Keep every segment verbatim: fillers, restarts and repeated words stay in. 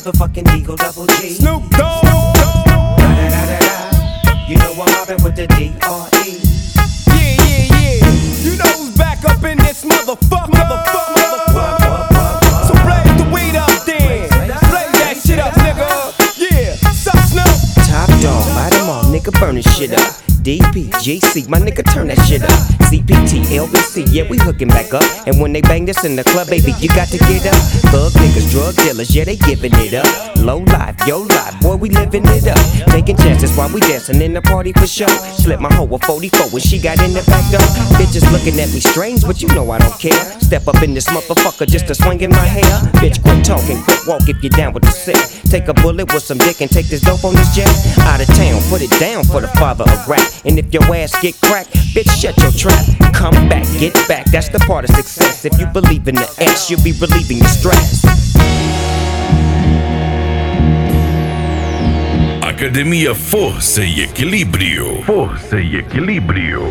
motherfucking Eagle Double G. Snoop Dogg. You know I'm mobbing with the D R E. Yeah, yeah, yeah. You know who's back up in this motherfucker. Motherfucker, motherfucker. So blaze the weed up then. Blaze that shit up, nigga. Yeah, sup, Snoop? Top dog, bite them all, nigga, burn this shit up. D P, G C, my nigga, turn that shit up. C P T, L B C, yeah, we hooking back up. And when they bang this in the club, baby, you got to get up. Thug niggas, drug dealers, yeah, they giving it up. Low life, yo life, boy, we living it up. Taking chances while we dancing in the party for sure. Slip my hoe a forty-four when she got in the back door. Bitches looking at me strange, but you know I don't care. Step up in this motherfucker just to swing in my hair. Bitch, quit talking, quit walk if you're down with the sick. Take a bullet with some dick and take this dope on this jet. Out of town, put it down for the father of rap. And if your ass get cracked, bitch, shut your trap. Come back, get back, that's the part of success. If you believe in the ass, you'll be relieving your stress. Academia Força e Equilíbrio. Força e Equilíbrio.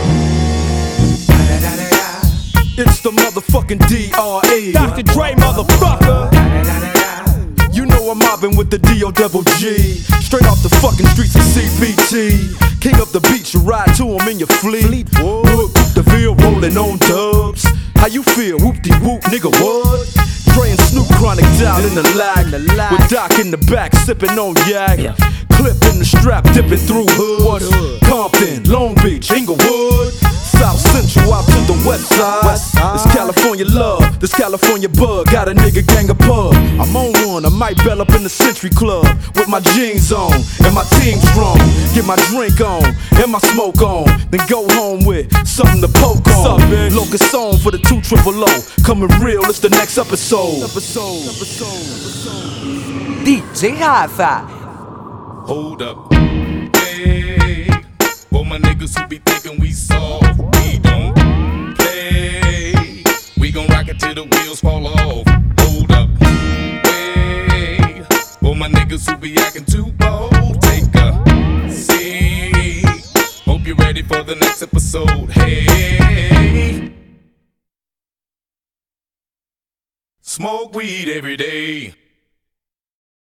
It's the motherfucking D R E. Doctor Dre, motherfucker. You know I'm mobbing with the D O double G. Straight off the fucking streets of C B T. King up the beach, you ride to him in your fleet. Whoop, the field rolling on dubs. How you feel? Whoop-de-whoop, nigga, what? Dre and Snoop Chronic down in the lag. With Doc in the back, sipping on yak. Clip in the strap, dipping through hood. Compton, Long Beach, Inglewood. South Central out to the west side. This California love, this California bug. Got a nigga gang of pub. I'm on one, I might bell up in the Century Club. With my jeans on, and my team strong. Get my drink on, and my smoke on. Then go home with something to poke on. Locust song for the two triple O. Coming real, it's the next episode. Episode, episode, episode. D J Hi-Fi. Hold up. Hey, for my niggas who be thinking we soft, we don't play. We gon' rock it till the wheels fall off. Hold up. Hey, for my niggas who be acting too bold, take a seat. Hope you're ready for the next episode. Hey, smoke weed every day.